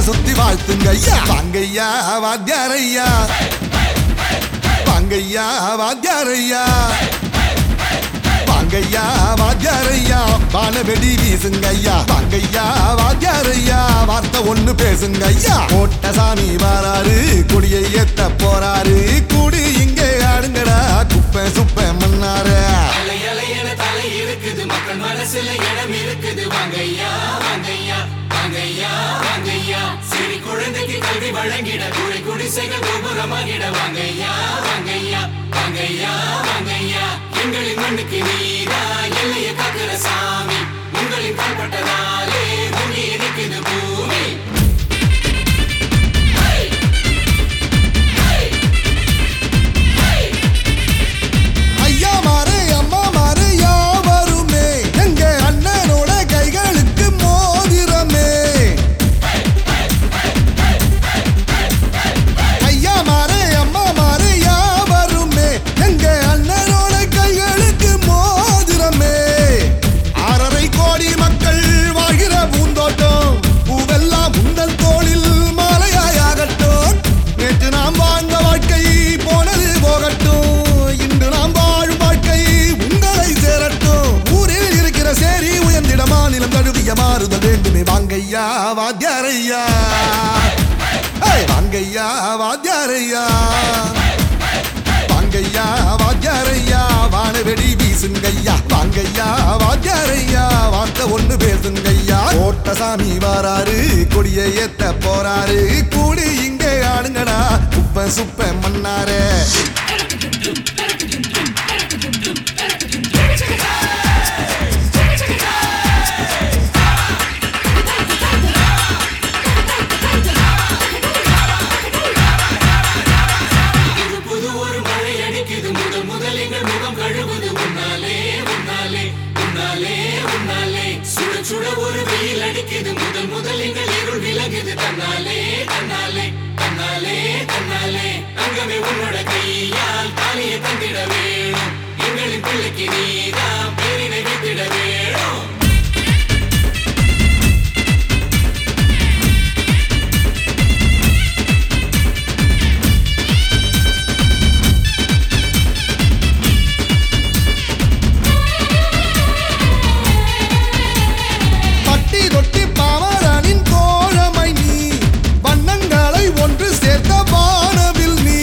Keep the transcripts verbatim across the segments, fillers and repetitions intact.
சுத்தி வாழ்த்துங்க ஐயா. வாங்கய்யா வாத்தியாரையா, வாங்கய்யா வாத்தியாரையா, வாங்கய்யா வாத்தியாரையா, வானவெடி வீசுங்க ஐயா. வாங்கய்யா வாத்தியாரையா, வார்த்தை ஒண்ணு பேசுங்க ஐயா. கோட்ட சாமி வராரு, கொடியை ஏத்த போறாரு, கூடி இங்கே ஆடுங்கடா குப்பை சுப்பை மன்னாரு. மக்கள் மனசுல இடம் இருக்குது. வாங்கய்யா வாங்கய்யா வாங்கய்யா வாங்கய்யா, சிறி குழந்தைக்கு கல்வி வழங்கிட குழி குடிசைகள் கோபுரமாகிட. வாங்கய்யா வாங்கய்யா வாங்கய்யா வாங்கய்யா, எங்களின் மண்ணுக்கு நீரா எல்லையை காக்கிற சாமி, உங்களின் கால்பட்டதாலே பூமி இருக்குது பூமி. ஐயா மாறு அம்மா மாறு யாவருமே, எங்க அண்ணனோட கைகளுக்கு மோதிரமே. ஐயா மாறு அம்மா மாறு யாவருமே, எங்க அண்ணனோட கைகளுக்கு மோதிரமே. ஆறரை கோடி மக்கள் வாழ்கிற பூந்தோட்டம், பூவெல்லாம் முந்தல் தோளில் மாலையாகட்டும். நேற்று நாம் வாழ்ந்த வாழ்க்கை போனது போகட்டும், இன்று நாம் வாழும் வாழ்க்கை உங்களை சேரட்டும். ஊரில் இருக்கிற சேரி உயர்ந்திட மாநிலம் தழுவிய மாறுதல் வேண்டுமே. வாங்கய்யா வாத்தியாரையா, வாங்கய்யா வாத்தியாரையா, வாங்கய்யா வாத்தியாரையா, வானவெடி வீசுங்கய்யா. வாங்கய்யா வாத்தியாரையா, வார்த்தை ஒண்ணு பேசுங்கய்யா. கோட்ட சாமி வராரு, கொடியை ஏத்த போறாரு, கூடி இங்கே ஆடுங்கடா குப்பை சுப்பை மன்னாரே. புது ஒரு மழை அடிக்குது, முதல் முதல் எங்கள் முகம் கழுவுது. உன்னாலே உன்னாலே உன்னாலே உன்னாலே, சுட சுட ஒரு வெயில் அடிக்குது, முதல் முதல் எங்கள் இருள் விலகுது. தன்னாலே தன்னாலே தன்னாலே தன்னாலே, தங்கமே உன்னோட கையால் தாலியை தந்திட வேணும், எங்களின் பிள்ளைக்கு நீதான் பேரினை வைத்திட வேணும். பட்டி தொட்டி பாமரனின் தோழமை நீ, வண்ணங்களை ஒன்று சேர்த்த வானவில் நீ.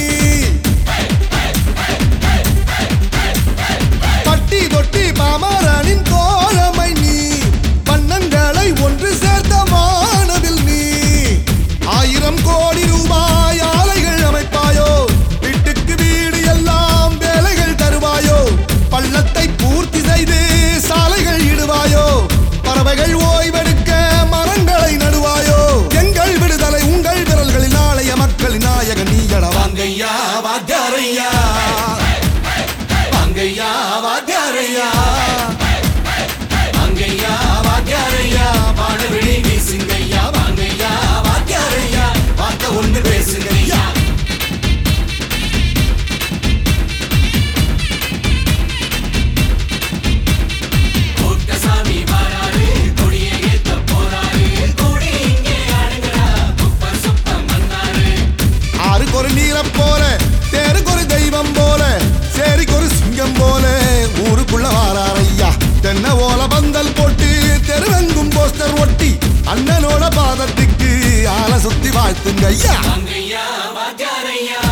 பட்டி தொட்டி பாமரனின் தோழமை நீ, வண்ணங்களை ஒன்று சேர்த்த வானவில் நீ. ஆயிரம் கோடி ரூபாய் ஆலைகள் அமைப்பாயோ, வீட்டுக்கு வீடு எல்லாம் வேலைகள் தருவாயோ, பள்ளத்தை பூர்த்தி செய்து சாலைகள் இடுவாயோ, பறவைகள் ஓய்வெடுக்க மரங்களை நடுவாயோ. எங்கள் விடுதலை உங்கள் விரல்களில், நாளைய மக்களின் நாயகன் நீயட. வாங்கய்யா வாத்தியாரையா, வாங்கய்யா வாத்தியாரையா, வாங்கய்யா வாத்தியாரையா, வானவெளி வீசுங்கய்யா. வாங்கய்யா வாத்தியாரையா, வார்த்தை ஒண்ணு பேசுங்கய்யா. கோட்ட சாமி வராரு, கொடியை ஏத்த போறாரு, கூடி இங்கே ஆடுங்கடா குப்பை சுப்பை மன்னாரு. ஆறுக்கு ஒரு நீரம் போல, தேருக்கு ஒரு தெய்வம் போல, சேரிக்கு ஒரு சிங்கம் போல, ஊருக்குள்ள வாராரையா. தென்னை ஓல பந்தல் போட்டு தெருவெங்கும் போஸ்டர் ஒட்டி, அண்ணனோட பாதத்துக்கு ஆளை சுத்தி வாழ்த்துங்க ஐயா. வாங்கய்யா வாத்தியாரையா,